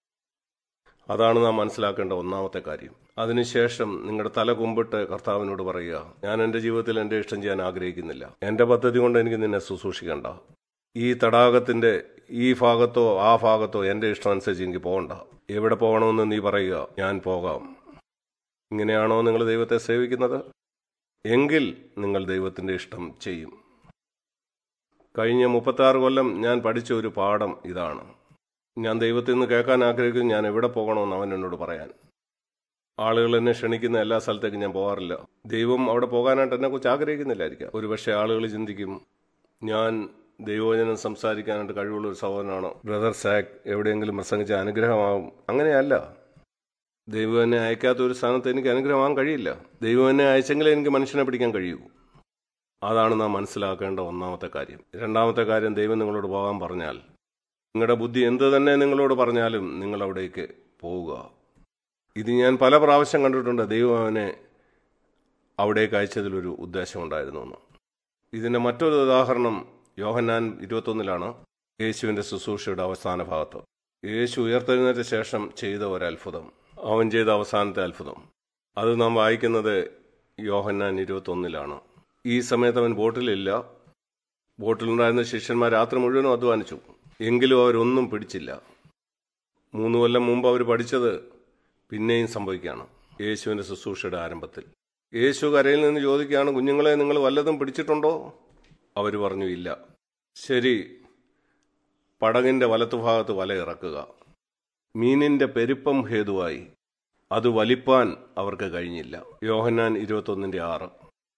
അതാണ് നാം മനസ്സിലാക്കേണ്ട ഒന്നാമത്തെ കാര്യം. അതിനുശേഷം നിങ്ങളുടെ തല കുമ്പിട്ട് കർത്താവിനോട് പറയുക, ഞാൻ എൻ്റെ ജീവിതത്തിൽ എൻ്റെ ഇഷ്ടം ചെയ്യാൻ ആഗ്രഹിക്കുന്നില്ല, എൻ്റെ പദ്ധതി കൊണ്ട് എനിക്ക് നിന്നെ ശുശ്രൂഷിക്കണ്ട. ഈ തടാകത്തിൻ്റെ ഈ ഭാഗത്തോ ആ ഭാഗത്തോ എൻ്റെ ഇഷ്ടം അനുസരിച്ച് എനിക്ക് പോകണ്ട. എവിടെ പോകണമെന്ന് നീ പറയുക, ഞാൻ പോകാം. ഇങ്ങനെയാണോ നിങ്ങൾ ദൈവത്തെ സേവിക്കുന്നത്? എങ്കിൽ നിങ്ങൾ ദൈവത്തിൻ്റെ ഇഷ്ടം ചെയ്യും. കഴിഞ്ഞ മുപ്പത്താറ് കൊല്ലം ഞാൻ പഠിച്ച ഒരു പാഠം ഇതാണ്. ഞാൻ ദൈവത്തിൽ നിന്ന് കേൾക്കാൻ ആഗ്രഹിക്കുന്നു, ഞാൻ എവിടെ പോകണമെന്ന് അവൻ എന്നോട് പറയാൻ. ആളുകൾ എന്നെ ക്ഷണിക്കുന്ന എല്ലാ സ്ഥലത്തേക്കും ഞാൻ പോകാറില്ല. ദൈവം അവിടെ പോകാനായിട്ട് എന്നെക്കുറിച്ച് ആഗ്രഹിക്കുന്നില്ലായിരിക്കാം. ഒരുപക്ഷെ ആളുകൾ ചിന്തിക്കും, ഞാൻ ദൈവവചനം സംസാരിക്കാനായിട്ട് കഴിവുള്ള ഒരു സഹോദരനാണ്, ബ്രദർ സാക് എവിടെയെങ്കിലും പ്രസംഗിച്ച അനുഗ്രഹമാകും. അങ്ങനെയല്ല. ദൈവം എന്നെ അയക്കാത്ത ഒരു സ്ഥാനത്ത് എനിക്ക് അനുഗ്രഹമാകാൻ കഴിയില്ല. ദൈവം എന്നെ അയച്ചെങ്കിലേ എനിക്ക് മനുഷ്യനെ പിടിക്കാൻ കഴിയൂ. അതാണ് നാം മനസ്സിലാക്കേണ്ട ഒന്നാമത്തെ കാര്യം. രണ്ടാമത്തെ കാര്യം, ദൈവം നിങ്ങളോട് പോകാൻ പറഞ്ഞാൽ, നിങ്ങളുടെ ബുദ്ധി എന്ത് തന്നെ നിങ്ങളോട് പറഞ്ഞാലും നിങ്ങൾ അവിടേക്ക് പോവുക. ഇത് ഞാൻ പല പ്രാവശ്യം കണ്ടിട്ടുണ്ട്. ദൈവം അവനെ അവിടേക്ക് അയച്ചതിലൊരു ഉദ്ദേശമുണ്ടായിരുന്നു എന്ന്. ഇതിൻ്റെ മറ്റൊരു ഉദാഹരണം യോഹന്നാൻ ഇരുപത്തൊന്നിലാണ്, യേശുവിൻ്റെ ശുശ്രൂഷയുടെ അവസാന ഭാഗത്ത്. യേശു ഉയർത്തെഴുന്നേറ്റ ശേഷം ചെയ്ത ഒരത്ഭുതം, അവൻ ചെയ്ത അവസാനത്തെ അത്ഭുതം, അത് നാം വായിക്കുന്നത് യോഹന്നാൻ ഇരുപത്തൊന്നിലാണ്. ഈ സമയത്ത് അവൻ ബോട്ടിലില്ല. ബോട്ടിലുണ്ടായിരുന്ന ശിഷ്യന്മാർ രാത്രി മുഴുവനും അധ്വാനിച്ചു, എങ്കിലും അവരൊന്നും പിടിച്ചില്ല. മൂന്ന് കൊല്ലം മുമ്പ് അവർ പഠിച്ചത് പിന്നെയും സംഭവിക്കുകയാണ് യേശുവിൻ്റെ ശുശ്രൂഷയുടെ ആരംഭത്തിൽ. യേശു കരയിൽ നിന്ന് ചോദിക്കുകയാണ്, കുഞ്ഞുങ്ങളെ, നിങ്ങൾ വല്ലതും പിടിച്ചിട്ടുണ്ടോ? അവർ പറഞ്ഞു, ഇല്ല. ശരി, പടകിൻ്റെ വലത്തുഭാഗത്ത് വല ഇറക്കുക. മീനിൻ്റെ പെരുപ്പം ഹേതുവായി അത് വലിപ്പാൻ അവർക്ക് കഴിഞ്ഞില്ല. യോഹന്നാൻ ഇരുപത്തൊന്നിൻ്റെ ആറ്.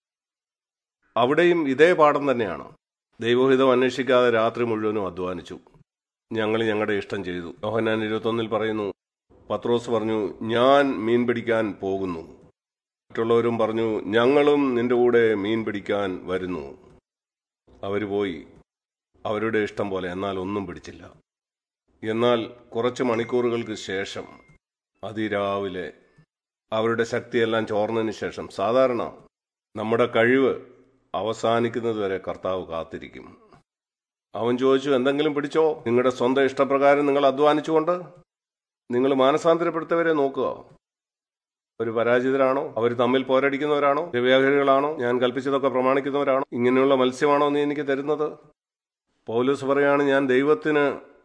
അവിടെയും ഇതേ പാഠം തന്നെയാണ്. ദൈവഹിതം അന്വേഷിക്കാതെ രാത്രി മുഴുവനും അധ്വാനിച്ചു, ഞങ്ങൾ ഞങ്ങളുടെ ഇഷ്ടം ചെയ്തു. യോഹന്നാൻ ഇരുപത്തൊന്നിൽ പറയുന്നു, പത്രോസ് പറഞ്ഞു, ഞാൻ മീൻ പിടിക്കാൻ പോകുന്നു. മറ്റുള്ളവരും പറഞ്ഞു, ഞങ്ങളും നിന്റെ കൂടെ മീൻ പിടിക്കാൻ വരുന്നു. അവർ പോയി അവരുടെ ഇഷ്ടം പോലെ, എന്നാൽ ഒന്നും പിടിച്ചില്ല. എന്നാൽ കുറച്ച് മണിക്കൂറുകൾക്ക് ശേഷം അതിരാവിലെ അവരുടെ ശക്തിയെല്ലാം ചോർന്നതിന് ശേഷം, സാധാരണ നമ്മുടെ കഴിവ് അവസാനിക്കുന്നത് വരെ കർത്താവ് കാത്തിരിക്കും. അവൻ ചോദിച്ചു, എന്തെങ്കിലും പിടിച്ചോ? നിങ്ങളുടെ സ്വന്തം ഇഷ്ടപ്രകാരം നിങ്ങൾ അധ്വാനിച്ചുകൊണ്ട് നിങ്ങൾ മാനസാന്തരപ്പെടുത്തവരെ നോക്കുക. ഒരു പരാജിതരാണോ? അവർ തമ്മിൽ പോരടിക്കുന്നവരാണോ? ദിവ്യാഹരികളാണോ? ഞാൻ കൽപ്പിച്ചതൊക്കെ പ്രമാണിക്കുന്നവരാണോ? ഇങ്ങനെയുള്ള മത്സ്യമാണോ നീ എനിക്ക് തരുന്നത്? പൗലോസ് പറയാണ്, ഞാൻ ദൈവത്തിന്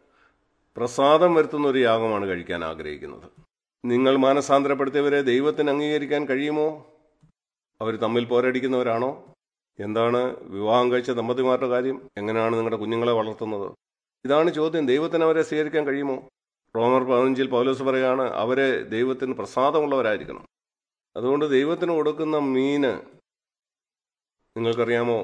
പ്രസാദം വരുത്തുന്ന ഒരു യാഗമാണ് കഴിക്കാൻ ആഗ്രഹിക്കുന്നത്. നിങ്ങൾ മാനസാന്തരപ്പെടുത്തിയവരെ ദൈവത്തിന് അംഗീകരിക്കാൻ കഴിയുമോ? അവർ തമ്മിൽ പോരടിക്കുന്നവരാണോ? എന്താണ് വിവാഹം കഴിച്ച ദമ്പതിമാരുടെ കാര്യം? എങ്ങനെയാണ് നിങ്ങളുടെ കുഞ്ഞുങ്ങളെ വളർത്തുന്നത്? ഇതാണ് ചോദ്യം. ദൈവത്തിന് അവരെ സ്വീകരിക്കാൻ കഴിയുമോ? റോമർ പതിനഞ്ചിൽ പൗലോസ് പറയാണ്, അവരെ ദൈവത്തിന് പ്രസാദമുള്ളവരായിരിക്കണം. അതുകൊണ്ട് ദൈവത്തിന് കൊടുക്കുന്ന മീന്, നിങ്ങൾക്കറിയാമോ,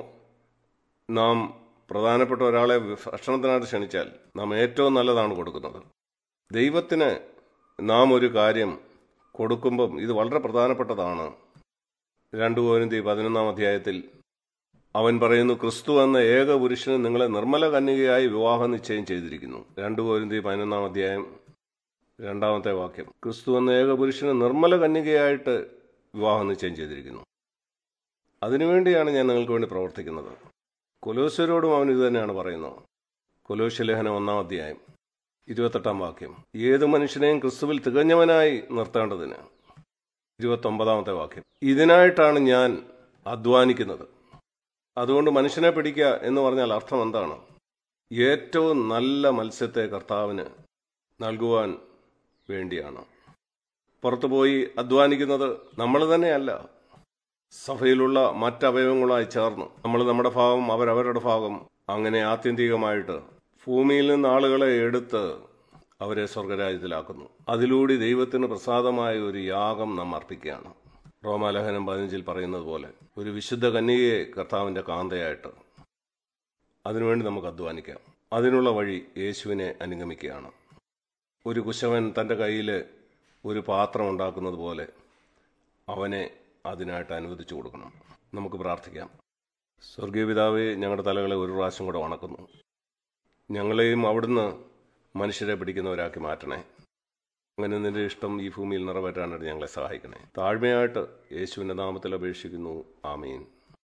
നാം പ്രധാനപ്പെട്ട ഒരാളെ ഭക്ഷണത്തിനായിട്ട് ക്ഷണിച്ചാൽ നാം ഏറ്റവും നല്ലതാണ് കൊടുക്കുന്നത്. ദൈവത്തിന് നാം ഒരു കാര്യം കൊടുക്കുമ്പം ഇത് വളരെ പ്രധാനപ്പെട്ടതാണ്. രണ്ട് കൊരിന്ത്യർ പതിനൊന്നാം അധ്യായത്തിൽ അവൻ പറയുന്നു, ക്രിസ്തു എന്ന ഏക പുരുഷന് നിങ്ങളെ നിർമ്മല കന്യകയായി വിവാഹ നിശ്ചയം ചെയ്തിരിക്കുന്നു. രണ്ട് കൊരിന്ത്യർ പതിനൊന്നാം അധ്യായം രണ്ടാമത്തെ വാക്യം. ക്രിസ്തു എന്ന ഏക പുരുഷന് നിർമ്മല കന്യകയായിട്ട് വിവാഹ നിശ്ചയം ചെയ്തിരിക്കുന്നു. അതിനുവേണ്ടിയാണ് ഞാൻ നിങ്ങൾക്ക് വേണ്ടി പ്രവർത്തിക്കുന്നത്. കൊലോസ്യരോടും അവൻ ഇത് തന്നെയാണ് പറയുന്നത്. കൊലോസ്യ ലേഖനം ഒന്നാം അധ്യായം ഇരുപത്തെട്ടാം വാക്യം. ഏത് മനുഷ്യനെയും ക്രിസ്തുവിൽ തികഞ്ഞവനായി നിർത്തേണ്ടതിന്. ഇരുപത്തൊമ്പതാമത്തെ വാക്യം. ഇതിനായിട്ടാണ് ഞാൻ അധ്വാനിക്കുന്നത്. അതുകൊണ്ട് മനുഷ്യനെ പിടിക്കുക എന്ന് പറഞ്ഞാൽ അർത്ഥം എന്താണ്? ഏറ്റവും നല്ല മത്സ്യത്തെ കർത്താവിന് നൽകുവാൻ വേണ്ടിയാണ്. പുറത്തുപോയി അധ്വാനിക്കുന്നത് നമ്മൾ തന്നെയല്ല, സഭയിലുള്ള മറ്റവയവങ്ങളായി ചേർന്ന് നമ്മൾ നമ്മുടെ ഭാഗം, അവരവരുടെ ഭാഗം, അങ്ങനെ ആത്യന്തികമായിട്ട് ഭൂമിയിൽ നിന്ന് ആളുകളെ എടുത്ത് അവരെ സ്വർഗരാജ്യത്തിലാക്കുന്നു. അതിലൂടെ ദൈവത്തിന് പ്രസാദമായ ഒരു യാഗം നാം അർപ്പിക്കുകയാണ്. റോമാലേഖനം പതിനഞ്ചിൽ പറയുന്നത് പോലെ ഒരു വിശുദ്ധ കന്യകയെ കർത്താവിൻ്റെ കാന്തയായിട്ട് അതിനുവേണ്ടി നമുക്ക് അധ്വാനിക്കാം. അതിനുള്ള വഴി യേശുവിനെ അനുഗമിക്കുകയാണ്. ഒരു കുശവൻ തൻ്റെ കയ്യിൽ ഒരു പാത്രം ഉണ്ടാക്കുന്നത് പോലെ അവനെ അതിനായിട്ട് അനുവദിച്ചു കൊടുക്കണം. നമുക്ക് പ്രാർത്ഥിക്കാം. സ്വർഗീയ പിതാവേ, ഞങ്ങളുടെ തലകളെ ഒരു പ്രാവശ്യം കൂടെ വണക്കുന്നു. ഞങ്ങളെയും അവിടുന്ന് മനുഷ്യരെ പിടിക്കുന്നവരാക്കി മാറ്റണേ. അങ്ങനെ നിന്റെ ഇഷ്ടം ഈ ഭൂമിയിൽ നിറവേറ്റാനായിട്ട് ഞങ്ങളെ സഹായിക്കണേ. താഴ്മയായിട്ട് യേശുവിൻ്റെ നാമത്തിൽ അപേക്ഷിക്കുന്നു. ആമീൻ.